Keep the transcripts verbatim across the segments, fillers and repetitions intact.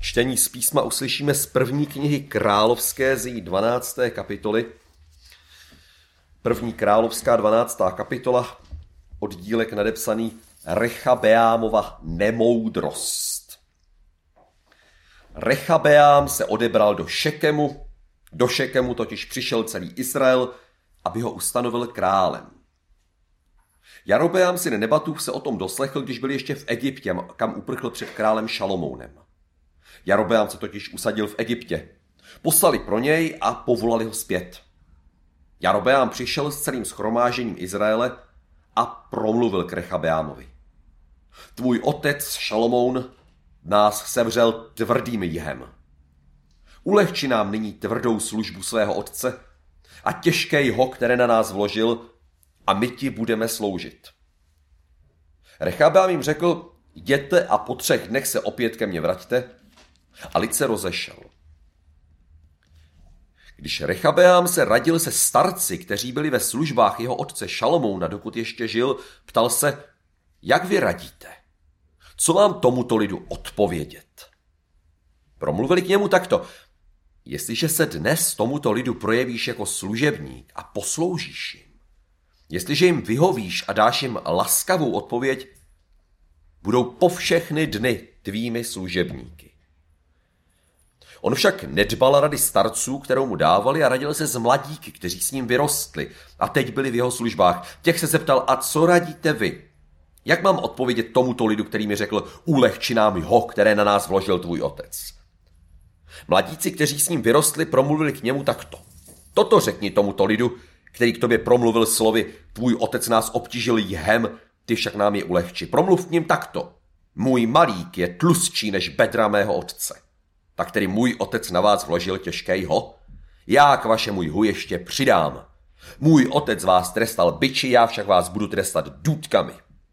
Čtení z písma uslyšíme z první knihy Královské z její dvanácté kapitoly. První Královská dvanáctá kapitola, oddílek nadepsaný Rechabeámova nemoudrost. Rechabeám se odebral do Šekemu, do Šekemu totiž přišel celý Izrael, aby ho ustanovil králem. Jarobeám syn Nebatův se o tom doslechl, když byl ještě v Egyptě, kam uprchl před králem Šalomounem. Jarobeám se totiž usadil v Egyptě. Poslali pro něj a povolali ho zpět. Jarobeám přišel s celým shromážením Izraele a promluvil k Rechabeámovi. Tvůj otec Šalomoun nás sevřel tvrdým jihem. Ulehči nám nyní tvrdou službu svého otce a těžké jho, které na nás vložil, a my ti budeme sloužit. Rechabeám jim řekl, jděte a po třech dnech se opět ke mně vraťte, a lid se rozešel. Když Rechabeám se radil se starci, kteří byli ve službách jeho otce Šalomouna, dokud ještě žil, ptal se, jak vy radíte? Co mám tomuto lidu odpovědět? Promluvili k němu takto, jestliže se dnes tomuto lidu projevíš jako služebník a posloužíš jim, jestliže jim vyhovíš a dáš jim laskavou odpověď, budou po všechny dny tvými služebníky. On však nedbal rady starců, kterou mu dávali, a radil se s mladíky, kteří s ním vyrostli a teď byli v jeho službách. Těch se zeptal, a co radíte vy? Jak mám odpovědět tomuto lidu, který mi řekl, ulehči nám jho, které na nás vložil tvůj otec? Mladíci, kteří s ním vyrostli, promluvili k němu takto. Toto řekni tomuto lidu, který k tobě promluvil slovy, tvůj otec nás obtížil jihem, ty však nám je ulehči. Promluv k ním takto. Můj malík je tlustší než bedra mého otce. Tak tedy můj otec na vás vložil těžkejho? Já k vašemu jhu ještě přidám. Můj otec vás trestal biči, já však vás budu trestat důtkami.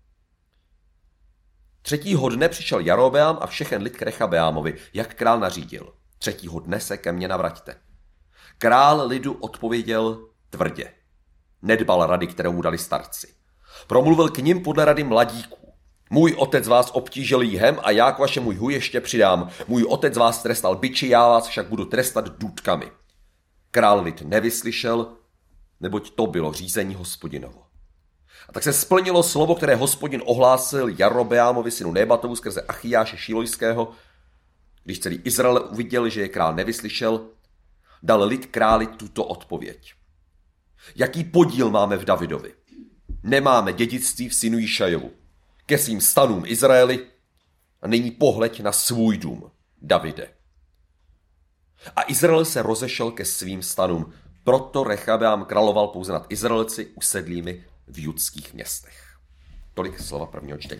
Třetího dne přišel Jarobeám a všechen lid k Rechabeámovi, jak král nařídil. Třetího dne se ke mně navraťte. Král lidu odpověděl tvrdě. Nedbal rady, kterou mu dali starci. Promluvil k nim podle rady mladíků. Můj otec vás obtížil jihem a já k vašemu jhu ještě přidám. Můj otec vás trestal biči, já vás však budu trestat důtkami. Král lid nevyslyšel, neboť to bylo řízení Hospodinovo. A tak se splnilo slovo, které Hospodin ohlásil Jarobeámovi synu Nebatovu skrze Achijáše Šilojského. Když celý Izrael uviděl, že je král nevyslyšel, dal lid králi tuto odpověď. Jaký podíl máme v Davidovi? Nemáme dědictví v synu Jišajovu. Ke svým stanům Izraeli a nyní pohleď na svůj dům, Davide. A Izrael se rozešel ke svým stanům, proto Rechabeám královal pouze nad Izraelci usedlými v judských městech. Tolik slova prvního čtení.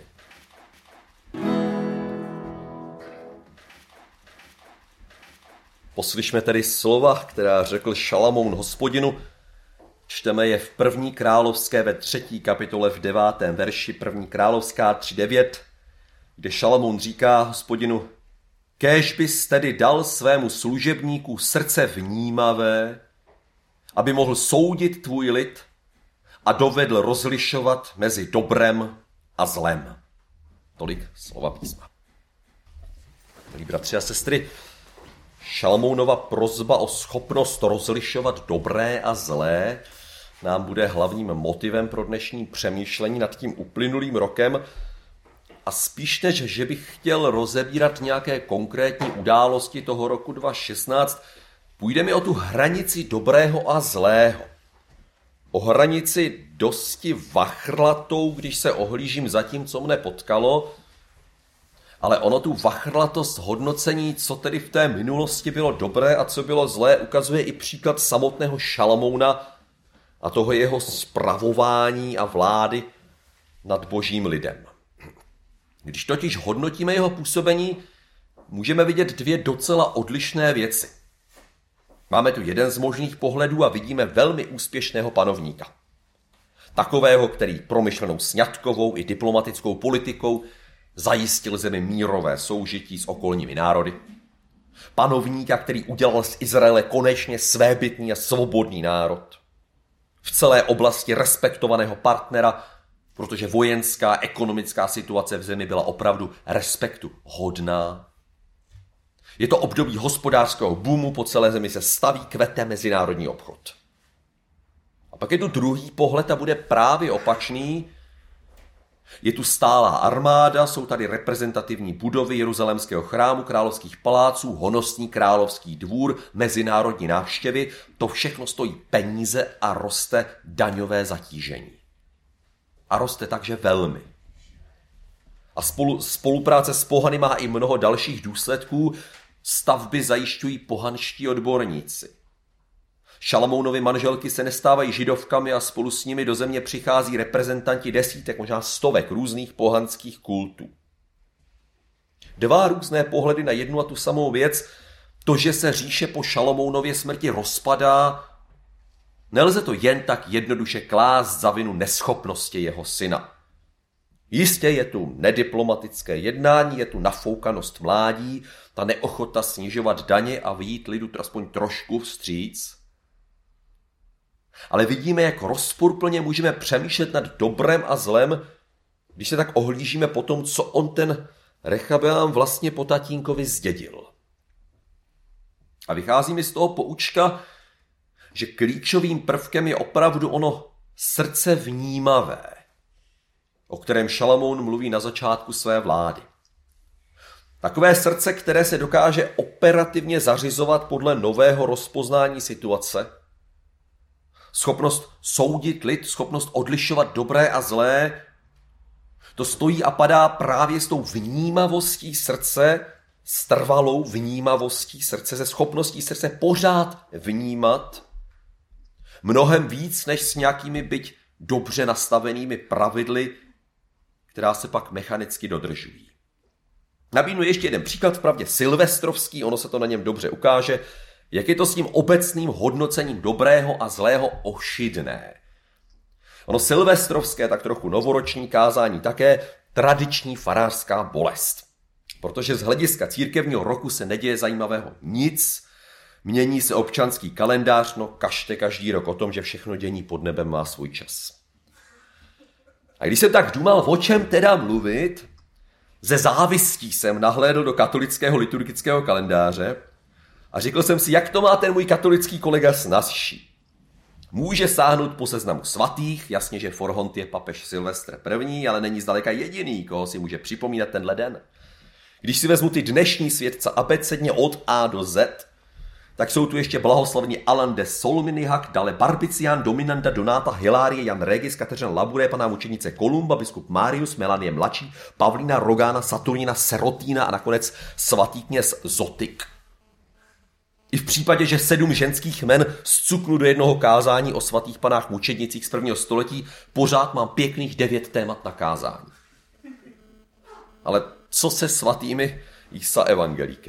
Poslyšme tedy slova, která řekl Šalamoun Hospodinu. Čteme je v první královské ve třetí kapitole v devátém verši, první královská tři devět, kde Šalamoun říká Hospodinu, kéž bys tedy dal svému služebníku srdce vnímavé, aby mohl soudit tvůj lid a dovedl rozlišovat mezi dobrem a zlem. Tolik slova písma. Milí bratři a sestry, Šalamounova prosba o schopnost rozlišovat dobré a zlé nám bude hlavním motivem pro dnešní přemýšlení nad tím uplynulým rokem a spíš než, že bych chtěl rozebírat nějaké konkrétní události toho roku dva tisíce šestnáct, půjde mi o tu hranici dobrého a zlého. O hranici dosti vachrlatou, když se ohlížím za tím, co mne potkalo, ale ono tu vachrlatost hodnocení, co tedy v té minulosti bylo dobré a co bylo zlé, ukazuje i příklad samotného Šalamouna a toho jeho spravování a vlády nad božím lidem. Když totiž hodnotíme jeho působení, můžeme vidět dvě docela odlišné věci. Máme tu jeden z možných pohledů a vidíme velmi úspěšného panovníka. Takového, který promyšlenou sňatkovou i diplomatickou politikou zajistil zemi mírové soužití s okolními národy. Panovníka, který udělal z Izraele konečně svébytný a svobodný národ. V celé oblasti respektovaného partnera, protože vojenská a ekonomická situace v zemi byla opravdu respektu hodná. Je to období hospodářského boomu, po celé zemi se staví, kvete mezinárodní obchod. A pak je tu druhý pohled a bude právě opačný. Je tu stálá armáda, jsou tady reprezentativní budovy jeruzalémského chrámu, královských paláců, honosný královský dvůr, mezinárodní návštěvy. To všechno stojí peníze a roste daňové zatížení. A roste takže velmi. A spolu, spolupráce s pohany má i mnoho dalších důsledků. Stavby zajišťují pohanští odborníci. Šalamounovi manželky se nestávají židovkami a spolu s nimi do země přichází reprezentanti desítek, možná stovek různých pohanských kultů. Dva různé pohledy na jednu a tu samou věc, to, že se říše po Šalamounově smrti rozpadá, nelze to jen tak jednoduše klást za vinu neschopnosti jeho syna. Jistě je tu nediplomatické jednání, je tu nafoukanost mládí, ta neochota snižovat daně a vyjít lidu aspoň trošku vstříc. Ale vidíme, jak rozporuplně můžeme přemýšlet nad dobrem a zlem, když se tak ohlížíme po tom, co on ten Rechabeám vlastně po tatínkovi zdědil. A vychází mi z toho poučka, že klíčovým prvkem je opravdu ono srdce vnímavé, o kterém Šalamoun mluví na začátku své vlády. Takové srdce, které se dokáže operativně zařizovat podle nového rozpoznání situace, schopnost soudit lid, schopnost odlišovat dobré a zlé, to stojí a padá právě s tou vnímavostí srdce, s trvalou vnímavostí srdce, se schopností srdce pořád vnímat mnohem víc, než s nějakými byť dobře nastavenými pravidly, která se pak mechanicky dodržují. Nabídnu ještě jeden příklad, vpravdě silvestrovský, ono se to na něm dobře ukáže, jak je to s tím obecným hodnocením dobrého a zlého ošidné. Ono silvestrovské, tak trochu novoroční kázání také, tradiční farářská bolest. Protože z hlediska církevního roku se neděje zajímavého nic, mění se občanský kalendář, no kažte každý rok o tom, že všechno dění pod nebem má svůj čas. A když jsem tak důmal, o čem teda mluvit, ze závistí jsem nahlédl do katolického liturgického kalendáře a řekl jsem si, jak to má ten můj katolický kolega snazší. Může sáhnout po seznamu svatých, jasně, že Forhont je papež Silvestr první, ale není zdaleka jediný, koho si může připomínat tenhle den. Když si vezmu ty dnešní světce abecedně od A do Z, tak jsou tu ještě blahoslavní Alan de Solminihak, dále Barbicián, Dominanda, Donáta, Hilárie, Jan Regis, Kateřina Labure, pana mučenice Kolumba, biskup Marius, Melanie mladší, Pavlína, Rogána, Saturnina, Serotína a nakonec svatý kněz Zotik. I v případě, že sedm ženských jmen zcuknu do jednoho kázání o svatých panách mučednicích z prvního století, pořád mám pěkných devět témat na kázání. Ale co se svatými Isa evangelíkem?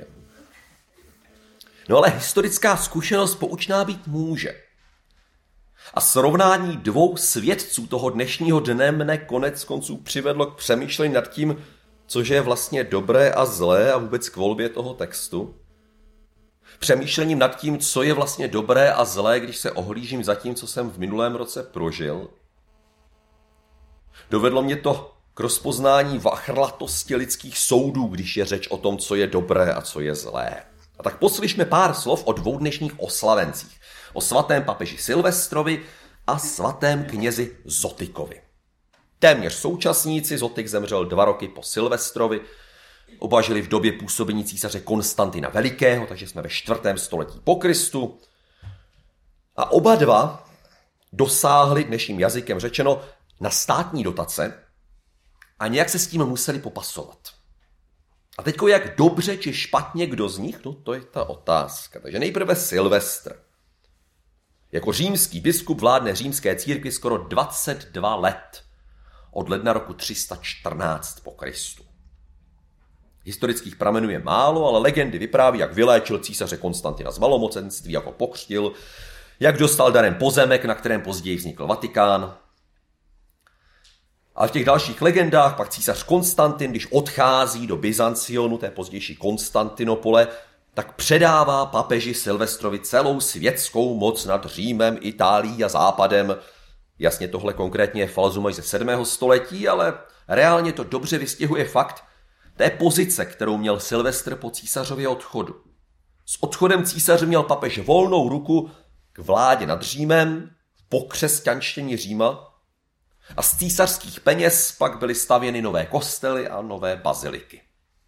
No ale historická zkušenost poučná být může. A srovnání dvou svědců toho dnešního dne mne konec konců přivedlo k přemýšlení nad tím, což je vlastně dobré a zlé a vůbec k volbě toho textu. Přemýšlením nad tím, co je vlastně dobré a zlé, když se ohlížím za tím, co jsem v minulém roce prožil. Dovedlo mě to k rozpoznání vachrlatosti lidských soudů, když je řeč o tom, co je dobré a co je zlé. A tak poslyšme pár slov o dvou dnešních oslavencích. O svatém papeži Silvestrovi a svatém knězi Zotikovi. Téměř současníci, Zotik zemřel dva roky po Silvestrovi, oba žili v době působení císaře Konstantina Velikého, takže jsme ve čtvrtém století po Kristu. A oba dva dosáhli, dnešním jazykem řečeno, na státní dotace a nějak se s tím museli popasovat. A teďko jak dobře či špatně kdo z nich, no to je ta otázka. Takže nejprve Silvestr. Jako římský biskup vládne římské církvi skoro dvacet dva let. Od ledna roku tři sta čtrnáct po Kristu. Historických pramenů je málo, ale legendy vypráví, jak vyléčil císaře Konstantina z malomocenství, jak ho pokřtil, jak dostal darem pozemek, na kterém později vznikl Vatikán. A v těch dalších legendách pak císař Konstantin, když odchází do Byzancionu, té pozdější Konstantinopole, tak předává papeži Silvestrovi celou světskou moc nad Římem, Itálií a Západem. Jasně tohle konkrétně je falzumaj ze sedmého století, ale reálně to dobře vystihuje fakt, To je pozice, kterou měl Silvestr po císařově odchodu. S odchodem císaře měl papež volnou ruku k vládě nad Římem, po křesťanštění Říma, a z císařských peněz pak byly stavěny nové kostely a nové baziliky.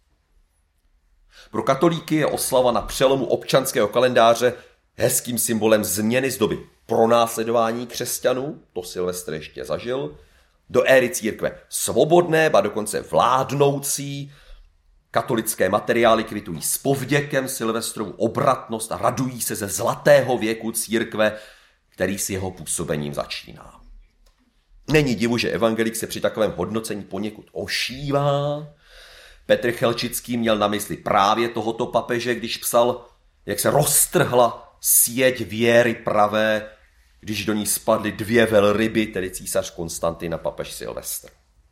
Pro katolíky je oslava na přelomu občanského kalendáře hezkým symbolem změny z doby pronásledování křesťanů, to Silvestr ještě zažil, do éry církve svobodné, ba dokonce vládnoucí. Katolické materiály kvitují s povděkem Silvestrovu obratnost a radují se ze zlatého věku církve, který s jeho působením začíná. Není divu, že evangelik se při takovém hodnocení poněkud ošívá. Petr Chelčický měl na mysli právě tohoto papeže, když psal, jak se roztrhla síť věry pravé, když do ní spadly dvě velryby, tedy císař Konstantin a papež Silvestr.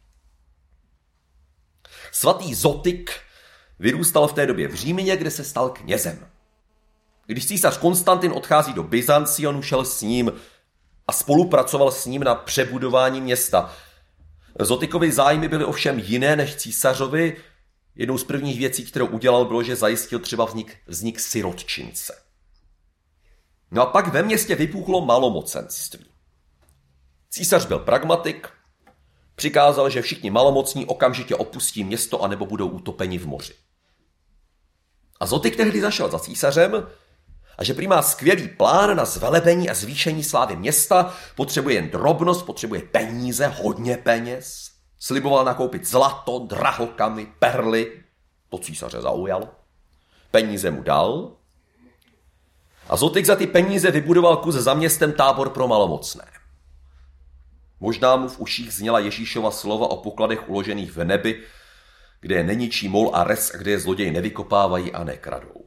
Svatý Zotik vyrůstal v té době v Římě, kde se stal knězem. Když císař Konstantin odchází do Byzancionu, šel s ním a spolupracoval s ním na přebudování města. Zotikovi zájmy byly ovšem jiné než císařovi. Jednou z prvních věcí, kterou udělal, bylo, že zajistil třeba vznik, vznik sirotčince. No a pak ve městě vypuklo malomocenství. Císař byl pragmatik, přikázal, že všichni malomocní okamžitě opustí město anebo budou utopeni v moři. A Zotik tehdy zašel za císařem a že prý má skvělý plán na zvelebení a zvýšení slávy města, potřebuje jen drobnost, potřebuje peníze, hodně peněz. Sliboval nakoupit zlato, drahokamy, perly. To císaře zaujalo. Peníze mu dal. A Zotik za ty peníze vybudoval kus za městem tábor pro malomocné. Možná mu v uších zněla Ježíšova slova o pokladech uložených v nebi, kde je neničí mol a res a kde je zloději nevykopávají a nekradou.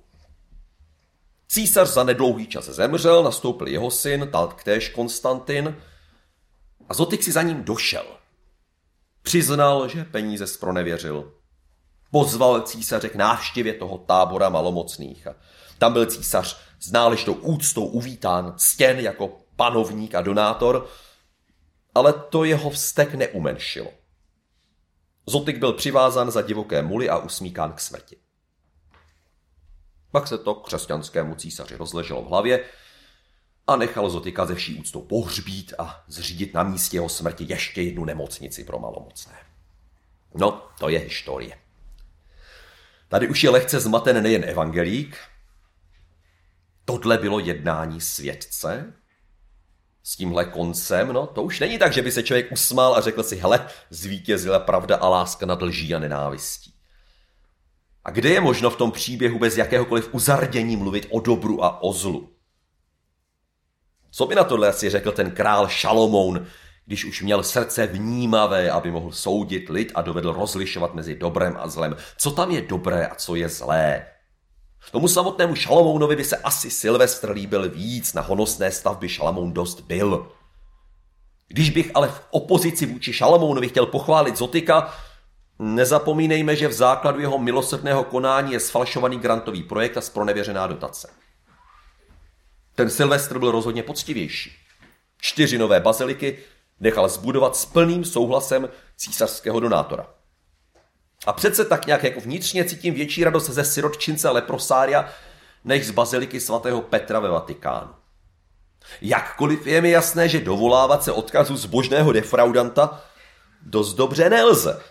Císař za nedlouhý čas zemřel, nastoupil jeho syn, taktéž Konstantin, a Zotik si za ním došel. Přiznal, že peníze zpronevěřil. Pozval císaře k návštěvě toho tábora malomocných. A tam byl císař s náležitou úctou uvítán, ctěn jako panovník a donátor, ale to jeho vztek neumenšilo. Zotik byl přivázán za divoké muly a usmíkán k smrti. Pak se to křesťanskému císaři rozleželo v hlavě a nechal Zotika ze vší úctou pohřbít a zřídit na místě jeho smrti ještě jednu nemocnici pro malomocné. No, to je historie. Tady už je lehce zmaten nejen evangelík. Tohle bylo jednání světce. S tímhle koncem, no, to už není tak, že by se člověk usmál a řekl si, hele, zvítězila pravda a láska nad lží a nenávistí. A kde je možno v tom příběhu bez jakéhokoliv uzardění mluvit o dobru a o zlu? Co by na tohle asi řekl ten král Šalomoun, když už měl srdce vnímavé, aby mohl soudit lid a dovedl rozlišovat mezi dobrem a zlem? Co tam je dobré a co je zlé? Tomu samotnému Šalomounovi by se asi Silvestr líbil víc, na honosné stavby Šalamoun dost byl. Když bych ale v opozici vůči Šalamounovi chtěl pochválit Zotika, nezapomínejme, že v základu jeho milosrdného konání je sfalšovaný grantový projekt a zpronevěřená dotace. Ten Silvestr byl rozhodně poctivější. Čtyři nové baziliky nechal zbudovat s plným souhlasem císařského donátora. A přece tak nějak jako vnitřně cítím větší radost ze sirotčince Leprosária, než z baziliky svatého Petra ve Vatikánu. Jakkoliv je mi jasné, že dovolávat se odkazu zbožného defraudanta dost dobře nelze.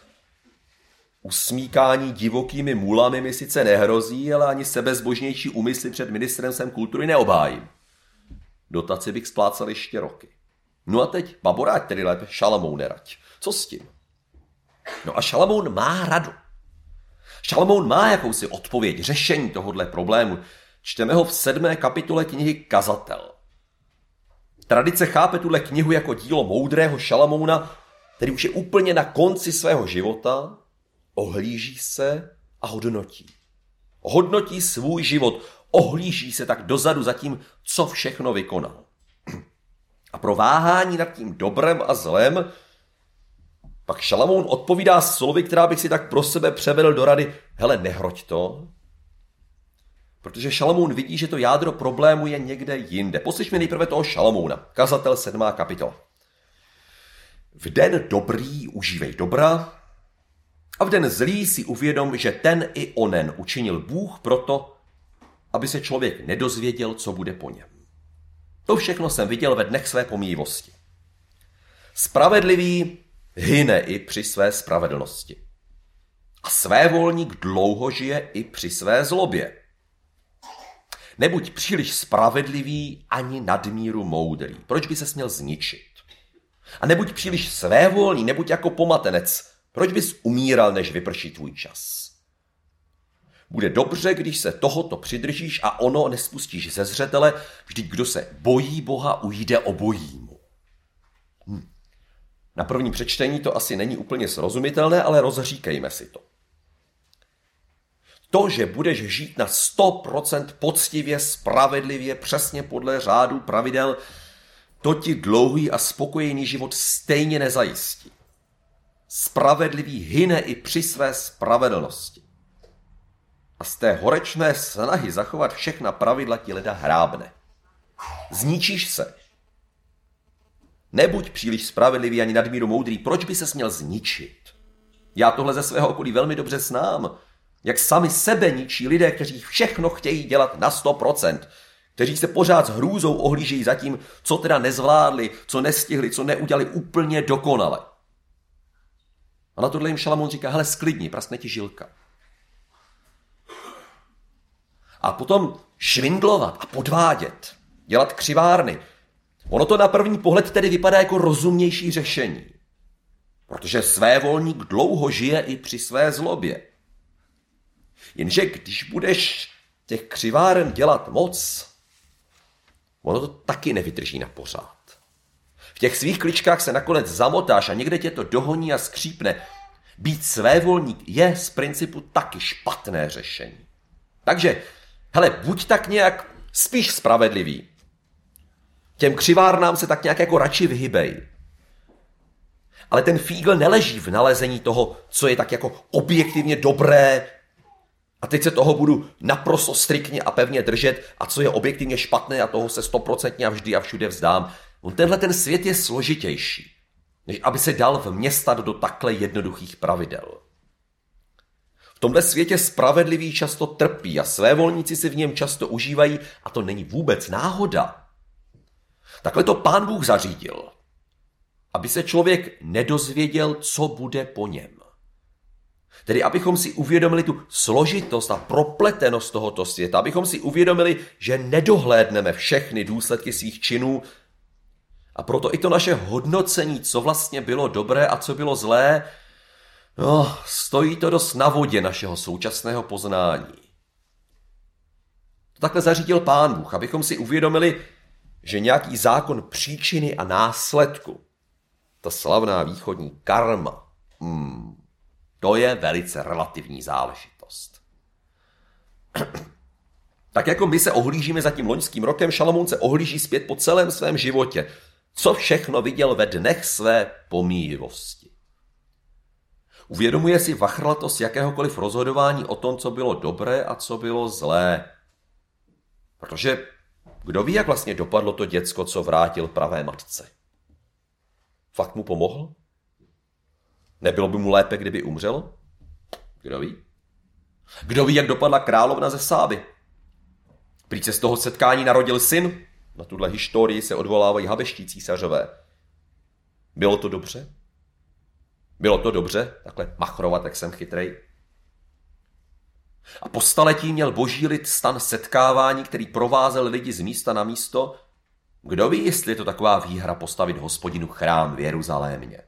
Usmíkání divokými mulami mi sice nehrozí, ale ani sebezbožnější úmysly před ministerstvem kultury neobhájím. Dotaci bych splácal ještě roky. No a teď baboráť, tedy lépe Šalamounerať. Co s tím? No a Šalamoun má radu. Šalamoun má jakousi odpověď, řešení tohohle problému. Čteme ho v sedmé kapitole knihy Kazatel. Tradice chápe tuhle knihu jako dílo moudrého Šalamouna, který už je úplně na konci svého života, ohlíží se a hodnotí. Hodnotí svůj život, ohlíží se tak dozadu za tím, co všechno vykonal. A pro váhání nad tím dobrem a zlem pak Šalamoun odpovídá slovy, která bych si tak pro sebe převedl do rady, hele, nehroď to. Protože Šalamoun vidí, že to jádro problému je někde jinde. Poslyšme nejprve toho Šalamouna. Kazatel sedmá kapitola. V den dobrý užívej dobra A v den zlý si uvědom, že ten i onen učinil Bůh proto, aby se člověk nedozvěděl, co bude po něm. To všechno jsem viděl ve dnech své pomíjivosti. Spravedlivý hyne i při své spravedlnosti. A svévolník dlouho žije i při své zlobě. Nebuď příliš spravedlivý ani nadmíru moudrý. Proč by se směl zničit? A nebuď příliš svévolný, nebuď jako pomatenec. Proč bys umíral, než vyprší tvůj čas? Bude dobře, když se tohoto přidržíš a ono nespustíš ze zřetele, vždyť kdo se bojí Boha, ujde obojímu. Hm. Na první přečtení to asi není úplně srozumitelné, ale rozříkejme si to. To, že budeš žít na sto procent poctivě, spravedlivě, přesně podle řádu pravidel, to ti dlouhý a spokojený život stejně nezajistí. Spravedlivý hyne i při své spravedlnosti. A z té horečné snahy zachovat všechna pravidla ti leda hrábne. Zničíš se. Nebuď příliš spravedlivý ani nadmíru moudrý, proč by se směl zničit? Já tohle ze svého okolí velmi dobře znám. Jak sami sebe ničí lidé, kteří všechno chtějí dělat na sto procent. Kteří se pořád s hrůzou ohlížejí za tím, co teda nezvládli, co nestihli, co neudělali úplně dokonale. A na tohle jim Šalamoun říká, hele, sklidni, praskne ti žilka. A potom švindlovat a podvádět, dělat křivárny. Ono to na první pohled tedy vypadá jako rozumnější řešení. Protože svévolník dlouho žije i při své zlobě. Jenže když budeš těch křiváren dělat moc, ono to taky nevydrží na pořád. V těch svých kličkách se nakonec zamotáš a někde tě to dohoní a skřípne. Být svévolník je z principu taky špatné řešení. Takže, hele, buď tak nějak spíš spravedlivý. Těm křivárnám se tak nějak jako radši vyhybej. Ale ten fígl neleží v nalezení toho, co je tak jako objektivně dobré, a teď se toho budu naprosto striktně a pevně držet, a co je objektivně špatné a toho se stoprocentně a vždy a všude vzdám. On tenhle ten svět je složitější, než aby se dal vměstat do takhle jednoduchých pravidel. V tomhle světě spravedliví často trpí a svévolníci si v něm často užívají a to není vůbec náhoda. Takhle to Pán Bůh zařídil, aby se člověk nedozvěděl, co bude po něm. Tedy abychom si uvědomili tu složitost a propletenost tohoto světa, abychom si uvědomili, že nedohlédneme všechny důsledky svých činů a proto i to naše hodnocení, co vlastně bylo dobré a co bylo zlé, no, stojí to dost na vodě našeho současného poznání. To takhle zařídil Pán Bůh, abychom si uvědomili, že nějaký zákon příčiny a následku, ta slavná východní karma, hmm, to je velice relativní záležitost. Tak jako my se ohlížíme za tím loňským rokem, Šalamoun se ohlíží zpět po celém svém životě. Co všechno viděl ve dnech své pomíjivosti. Uvědomuje si vachrlatost jakéhokoliv rozhodování o tom, co bylo dobré a co bylo zlé. Protože kdo ví, jak vlastně dopadlo to děcko, co vrátil pravé matce? Fakt mu pomohl? Nebylo by mu lépe, kdyby umřel? Kdo ví? Kdo ví, jak dopadla královna ze Sáby? Prý se z toho setkání narodil syn? Na tuhle historii se odvolávají habeští císařové. Bylo to dobře? Bylo to dobře? Takhle machrovat, jak jsem chytrej. A po staletí měl boží lid stan setkávání, který provázel lidi z místa na místo. Kdo ví, jestli je to taková výhra postavit Hospodinu chrám v Jeruzalémě?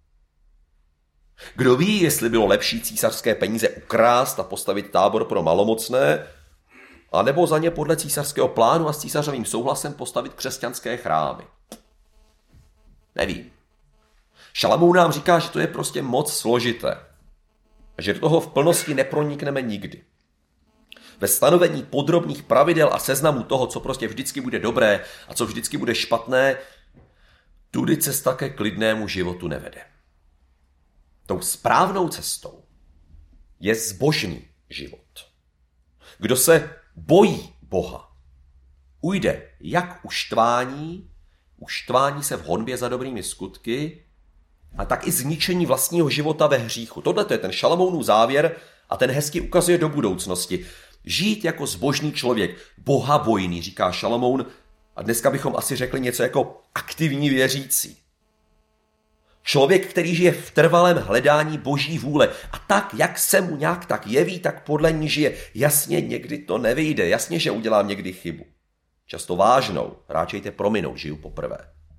Kdo ví, jestli bylo lepší císařské peníze ukrást a postavit tábor pro malomocné, anebo za ně podle císařského plánu a s císařovým souhlasem postavit křesťanské chrámy? Nevím. Šalamoun nám říká, že to je prostě moc složité a že do toho v plnosti nepronikneme nikdy. Ve stanovení podrobných pravidel a seznamu toho, co prostě vždycky bude dobré a co vždycky bude špatné, tudy cesta ke klidnému životu nevede. Tou správnou cestou je zbožný život. Kdo se bojí Boha, ujde jak uštvání, uštvání se v honbě za dobrými skutky, a tak i zničení vlastního života ve hříchu. Tohle je ten Šalamounův závěr a ten hezky ukazuje do budoucnosti. Žít jako zbožný člověk, bohabojný, říká Šalamoun, a dneska bychom asi řekli něco jako aktivní věřící. Člověk, který žije v trvalém hledání boží vůle a tak, jak se mu nějak tak jeví, tak podle ní žije. Jasně, někdy to nevyjde, jasně, že udělám někdy chybu. Často vážnou, ráčejte prominout, žiju poprvé.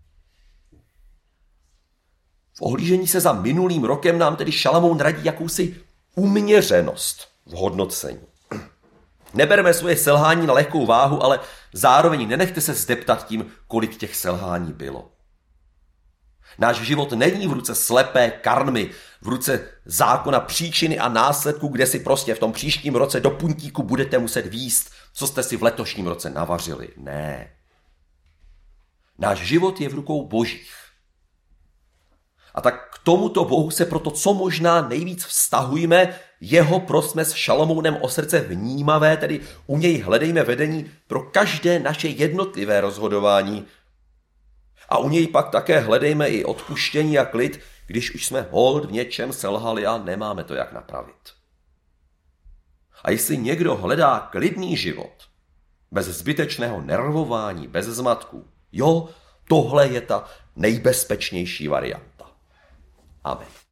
V ohlížení se za minulým rokem nám tedy Šalamoun radí jakousi uměřenost v hodnocení. Neberme svoje selhání na lehkou váhu, ale zároveň nenechte se zdeptat tím, kolik těch selhání bylo. Náš život není v ruce slepé karmy, v ruce zákona příčiny a následku, kde si prostě v tom příštím roce do puntíku budete muset výst, co jste si v letošním roce navařili. Ne. Náš život je v rukou božích. A tak k tomuto Bohu se proto co možná nejvíc vztahujme, jeho prosme s Šalomounem o srdce vnímavé, tedy u něj hledejme vedení pro každé naše jednotlivé rozhodování. A u něj pak také hledejme i odpuštění a klid, když už jsme hold v něčem selhali a nemáme to jak napravit. A jestli někdo hledá klidný život, bez zbytečného nervování, bez zmatků, jo, tohle je ta nejbezpečnější varianta. Amen.